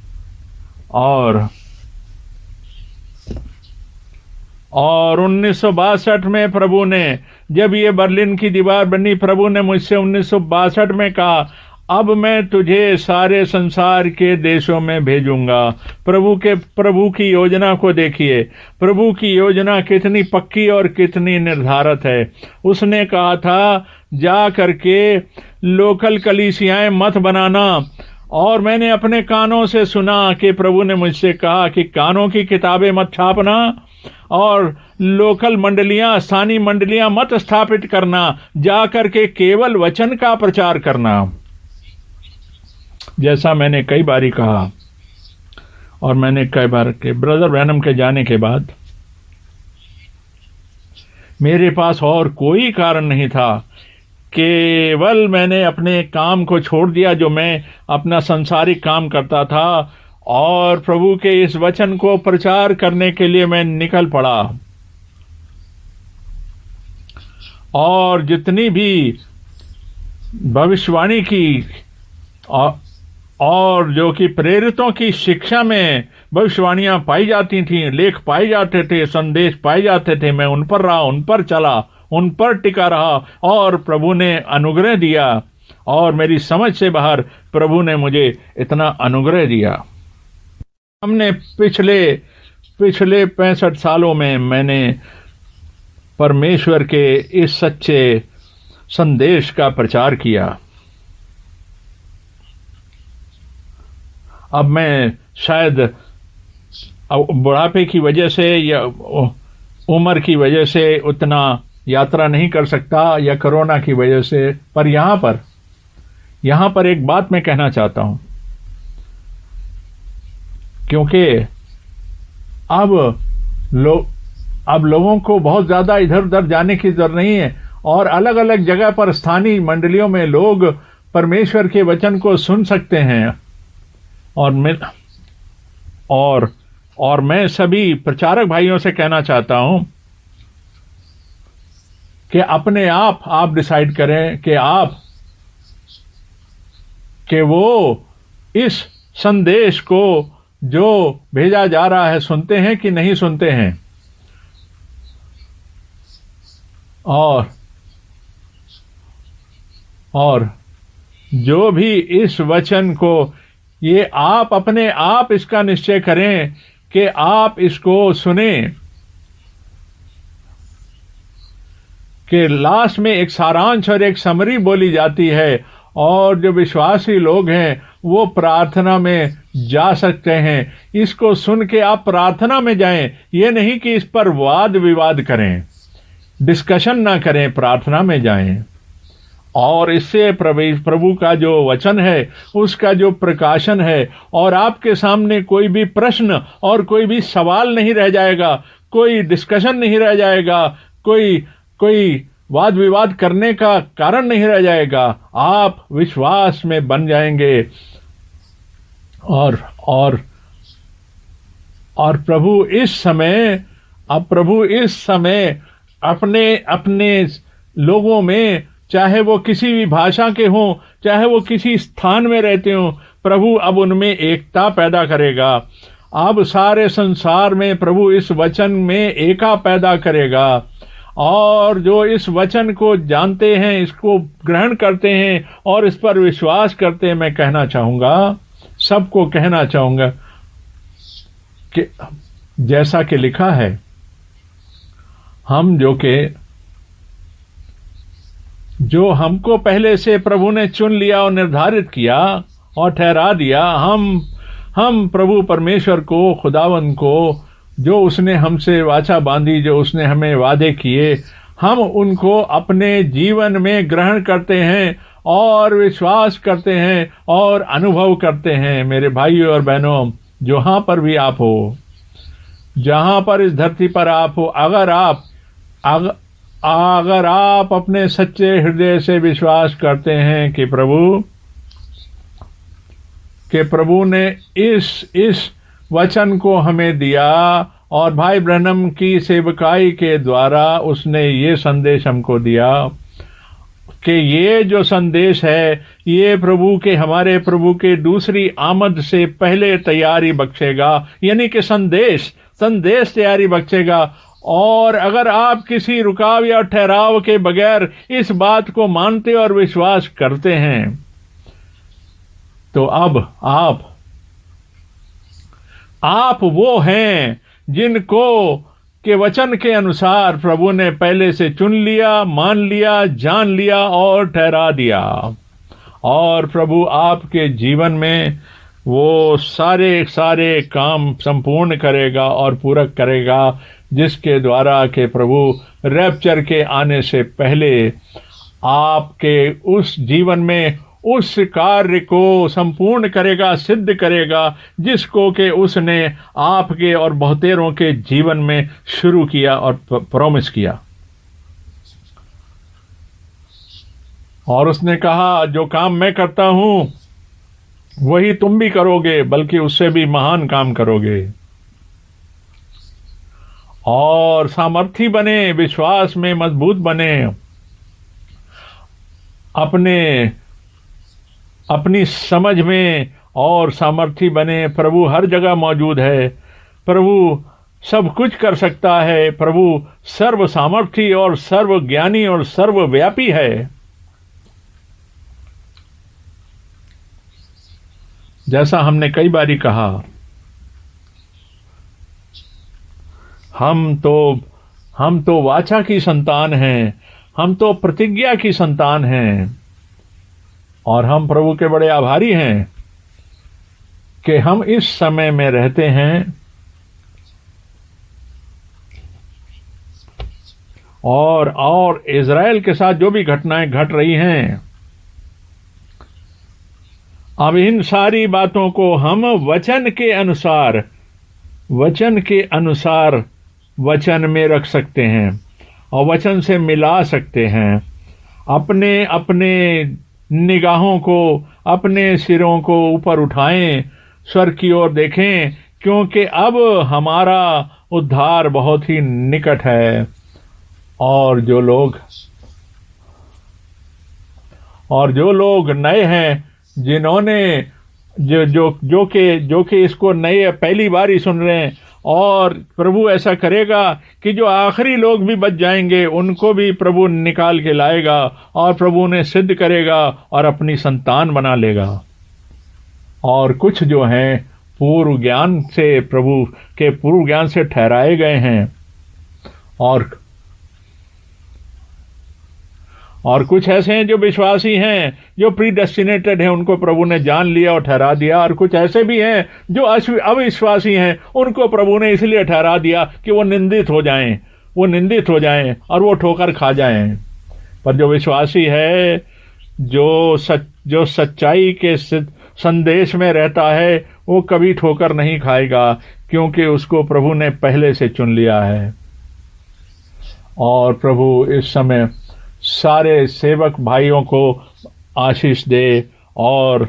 A: और 1962 में प्रभु ने, जब ये बर्लिन की दीवार बनी, प्रभु ने मुझसे 1962 में कहा, अब मैं तुझे सारे संसार के देशों में भेजूंगा। प्रभु की योजना को देखिए, प्रभु की योजना कितनी पक्की और कितनी निर्धारित है। उसने कहा था, जा करके लोकल कलीसियाएं मत बनाना। और मैंने अपने कानों से सुना कि प्रभु ने मुझसे कहा कि कानों की किताबें मत छापना और लोकल मंडलियां, स्थानीय मंडलियां मत स्थापित करना, जाकर के केवल वचन का प्रचार करना। जैसा मैंने कई बारी कहा, और मैंने कई बार के ब्रदर ब्रैनम के जाने के बाद मेरे पास और कोई कारण नहीं था केवल मैंने अपने काम को छोड़ दिया, जो मैं अपना संसारिक काम करता था, और प्रभु के इस वचन को प्रचार करने के लिए मैं निकल पड़ा। और जितनी भी भविष्यवाणी की और जो कि प्रेरितों की शिक्षा में भविष्यवाणियां पाई जाती थीं, लेख पाए जाते थे, संदेश पाए जाते थे, मैं उन पर रहा, उन पर चला, उन पर टिका रहा, और प्रभु ने अनुग्रह दिया। और मेरी समझ से बाहर प्रभु ने मुझे इतना अनुग्रह दिया। हमने पिछले 65 सालों में मैंने परमेश्वर के इस सच्चे संदेश का प्रचार किया। अब मैं शायद बुढ़ापे की वजह से या उम्र की वजह से उतना यात्रा नहीं कर सकता, या कोरोना की वजह से, पर यहां पर एक बात मैं कहना चाहता हूं, क्योंकि अब लोगों को बहुत ज्यादा इधर उधर जाने की जरूरत नहीं है, और अलग अलग जगह पर स्थानीय मंडलियों में लोग परमेश्वर के वचन को सुन सकते हैं। और मैं सभी प्रचारक भाइयों से कहना चाहता हूं कि अपने आप डिसाइड करें कि वो इस संदेश को जो भेजा जा रहा है सुनते हैं कि नहीं सुनते हैं। और जो भी इस वचन को, ये आप अपने आप इसका निश्चय करें कि आप इसको सुने, कि लास्ट में एक सारांश और एक समरी बोली जाती है, और जो विश्वासी लोग हैं वो प्रार्थना में जा सकते हैं। इसको सुन के आप प्रार्थना में जाएं, ये नहीं कि इस पर वाद विवाद करें, डिस्कशन ना करें, प्रार्थना में जाएं। और इससे प्रभु का जो वचन है उसका जो प्रकाशन है, और आपके सामने कोई भी प्रश्न और कोई भी सवाल नहीं रह जाएगा, कोई डिस्कशन नहीं रह जाएगा, कोई वाद विवाद करने का कारण नहीं रह जाएगा। आप विश्वास में बन जाएंगे। और प्रभु इस समय अपने लोगों में, चाहे वो किसी भी भाषा के हों, चाहे वो किसी स्थान में रहते हों, प्रभु अब उनमें एकता पैदा करेगा। अब सारे संसार में प्रभु इस वचन में एका पैदा करेगा, और जो इस वचन को जानते हैं, इसको ग्रहण करते हैं और इस पर विश्वास करते हैं, मैं कहना चाहूंगा, सबको कहना चाहूंगा कि जैसा कि लिखा है, हम जो हमको पहले से प्रभु ने चुन लिया और निर्धारित किया और ठहरा दिया, हम प्रभु परमेश्वर को, खुदावन को, जो उसने हमसे वाचा बांधी, जो उसने हमें वादे किए, हम उनको अपने जीवन में ग्रहण करते हैं और विश्वास करते हैं और अनुभव करते हैं। मेरे भाइयों और बहनों, जहां पर भी आप हो, जहां पर इस धरती पर आप हो, अगर आप अपने सच्चे हृदय से विश्वास करते हैं कि प्रभु ने इस वचन को हमें दिया, और भाई ब्रहणम की सेवकाई के द्वारा उसने ये संदेश हमको दिया कि ये जो संदेश है, ये हमारे प्रभु के दूसरी आमद से पहले तैयारी बख्शेगा, यानी कि संदेश तैयारी बख्शेगा। और अगर आप किसी रुकाव या ठहराव के बगैर इस बात को मानते और विश्वास करते हैं, तो अब आप वो हैं जिनको के वचन के अनुसार प्रभु ने पहले से चुन लिया, मान लिया, जान लिया और ठहरा दिया। और प्रभु आपके जीवन में वो सारे काम संपूर्ण करेगा और पूरा करेगा, जिसके द्वारा के प्रभु रैप्चर के आने से पहले आपके उस जीवन में उस कार्य को संपूर्ण करेगा, सिद्ध करेगा, जिसको के उसने आपके और बहुतेरों के जीवन में शुरू किया और प्रॉमिस किया। और उसने कहा, जो काम मैं करता हूं वही तुम भी करोगे, बल्कि उससे भी महान काम करोगे। और सामर्थी बने, विश्वास में मजबूत बने, अपनी समझ में और सामर्थी बने। प्रभु हर जगह मौजूद है, प्रभु सब कुछ कर सकता है, प्रभु सर्व सामर्थी और सर्व ज्ञानी और सर्वव्यापी है। जैसा हमने कई बारी कहा, हम तो वाचा की संतान हैं, हम तो प्रतिज्ञा की संतान हैं, और हम प्रभु के बड़े आभारी हैं कि हम इस समय में रहते हैं और इज़राइल के साथ जो भी घटनाएं घट रही हैं, अब इन सारी बातों को हम वचन के अनुसार वचन में रख सकते हैं और वचन से मिला सकते हैं। अपने अपने निगाहों को, अपने सिरों को ऊपर उठाएं, स्वर्ग की ओर देखें, क्योंकि अब हमारा उद्धार बहुत ही निकट है। और जो लोग नए हैं, जिन्होंने जो के इसको नए पहली बार ही सुन रहे हैं, और प्रभु ऐसा करेगा कि जो आखिरी लोग भी बच जाएंगे, उनको भी प्रभु निकाल के लाएगा और प्रभु उन्हें सिद्ध करेगा और अपनी संतान बना लेगा। और कुछ जो हैं पूर्व ज्ञान से, प्रभु के पूर्व ज्ञान से ठहराए गए हैं, और कुछ ऐसे हैं जो विश्वासी हैं, जो प्रीडेस्टिनेटेड हैं, उनको प्रभु ने जान लिया और ठहरा दिया। और कुछ ऐसे भी हैं जो अविश्वासी हैं, उनको प्रभु ने इसलिए ठहरा दिया कि वो निंदित हो जाएं और वो ठोकर खा जाएं। पर जो विश्वासी है, जो सच्चाई के संदेश में रहता है, वो कभी ठोकर नहीं खाएगा, क्योंकि उसको प्रभु ने पहले से चुन लिया है। और प्रभु इस समय सारे सेवक भाइयों को आशीष दे, और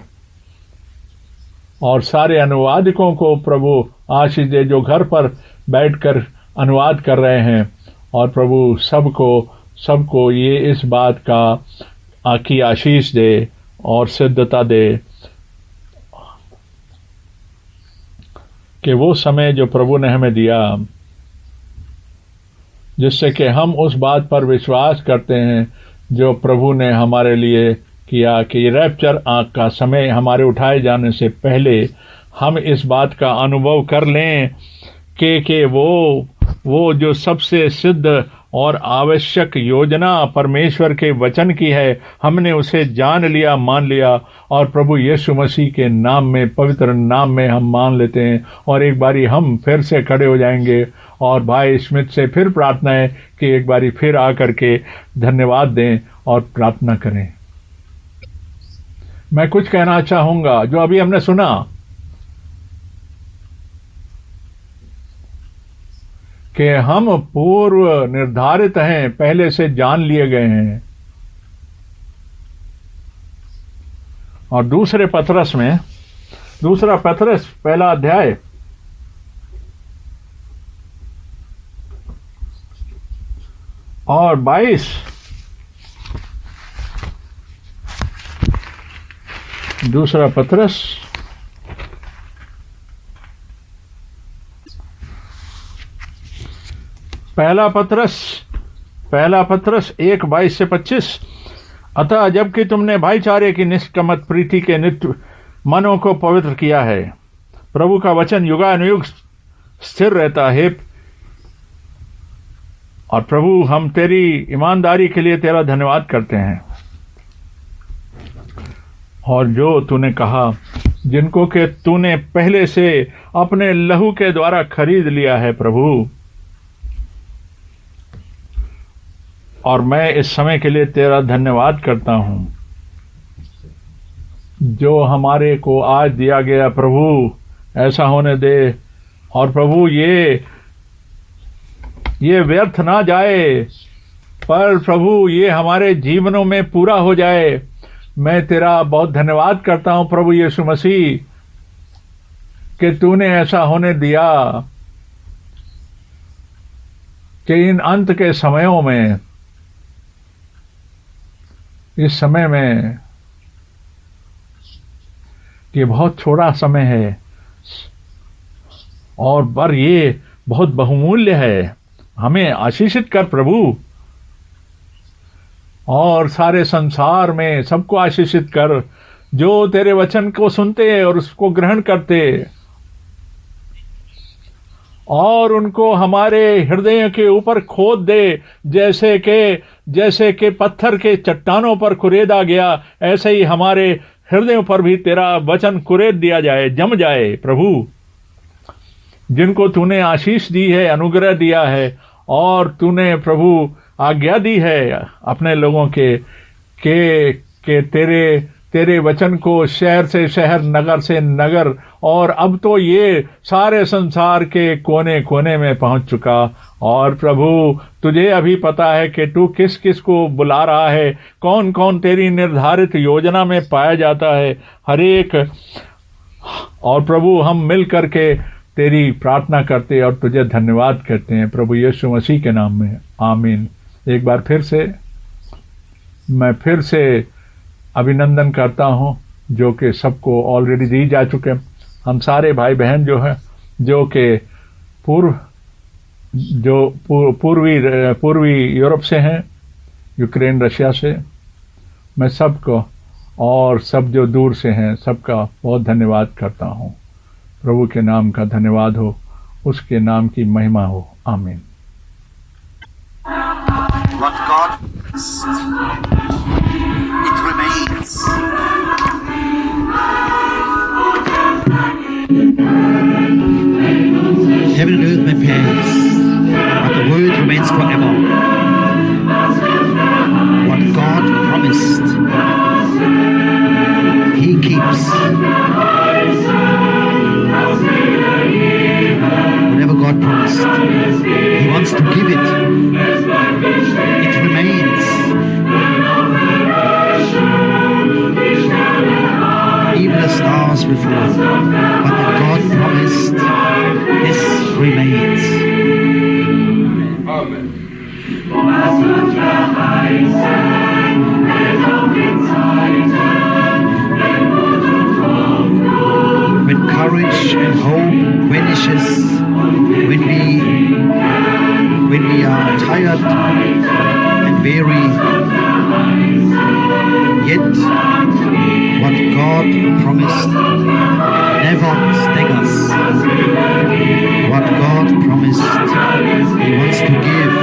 A: सारे अनुवादकों को प्रभु आशीष दे, जो घर पर बैठकर अनुवाद कर रहे हैं। और प्रभु सबको ये इस बात की आशीष दे और सिद्धता दे कि वो समय जो प्रभु ने हमें दिया, जिससे कि हम उस बात पर विश्वास करते हैं जो प्रभु ने हमारे लिए किया, कि रैप्चर का समय हमारे उठाए जाने से पहले हम इस बात का अनुभव कर लें कि वो जो सबसे सिद्ध और आवश्यक योजना परमेश्वर के वचन की है, हमने उसे जान लिया, मान लिया, और प्रभु यीशु मसीह के नाम में, पवित्र नाम में हम मान लेते हैं। और एक बारी हम फिर से खड़े हो जाएंगे और भाई स्मिथ से फिर प्रार्थना है कि एक बारी फिर आकर के धन्यवाद दें और प्रार्थना करें। मैं कुछ कहना चाहूंगा जो अभी हमने सुना, कि हम पूर्व निर्धारित हैं, पहले से जान लिए गए हैं। और दूसरा पतरस पहला अध्याय और 22 दूसरा पतरस पहला पतरस 1:22 से 25। अतः जबकि तुमने भाईचारे की निष्कपट प्रीति के नित्य मनों को पवित्र किया है, प्रभु का वचन युगानुयुग स्थिर रहता है। और प्रभु, हम तेरी ईमानदारी के लिए तेरा धन्यवाद करते हैं। और जो तूने कहा, जिनको के तूने पहले से अपने लहू के द्वारा खरीद लिया है प्रभु, और मैं इस समय के लिए तेरा धन्यवाद करता हूं जो हमारे को आज दिया गया। प्रभु, ऐसा होने दे, और प्रभु ये व्यर्थ ना जाए, पर प्रभु ये हमारे जीवनों में पूरा हो जाए। मैं तेरा बहुत धन्यवाद करता हूं प्रभु यीशु मसीह कि तूने ऐसा होने दिया कि इन अंत के समयों में, इस समय में, ये बहुत थोड़ा समय है और पर ये बहुत बहुमूल्य है। हमें आशीषित कर प्रभु, और सारे संसार में सबको आशीषित कर जो तेरे वचन को सुनते और उसको ग्रहण करते, और उनको हमारे हृदय के ऊपर खोद दे, जैसे के पत्थर के चट्टानों पर कुरेदा गया, ऐसे ही हमारे हृदयों पर भी तेरा वचन कुरेद दिया जाए, जम जाए प्रभु। जिनको तूने आशीष दी है, अनुग्रह दिया है, और तूने प्रभु आज्ञा दी है अपने लोगों के तेरे वचन को शहर से शहर, नगर से नगर, और अब तो ये सारे संसार के कोने कोने में पहुंच चुका। और प्रभु तुझे अभी पता है कि तू किस किस को बुला रहा है, कौन कौन तेरी निर्धारित योजना में पाया जाता है, हर एक। और प्रभु हम मिल करके तेरी प्रार्थना करते और तुझे धन्यवाद करते हैं प्रभु यीशु मसीह के नाम में, आमीन। एक बार फिर से मैं फिर से अभिनंदन करता हूं, जो कि सबको ऑलरेडी दी जा चुके। हम सारे भाई बहन जो हैं, जो कि पूर्वी यूरोप से हैं, यूक्रेन, रशिया से, मैं सबको और सब जो दूर से हैं सबका बहुत धन्यवाद करता हूं। प्रभु के नाम का धन्यवाद हो, उसके नाम की महिमा हो, आमीन।
B: What God it remains. Heaven and earth may perish, but the word remains forever. What God promised, He keeps. Whatever God promised, He wants to give it. It remains. Even the stars will fall, but what God promised, this remains. Amen. When courage and hope vanishes, when we are tired and weary, yet what God promised never staggers. What God promised, He wants to give.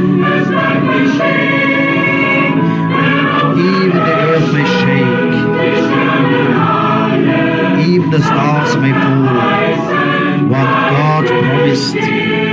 B: Even the earth may shake, even the stars may fall. What God promised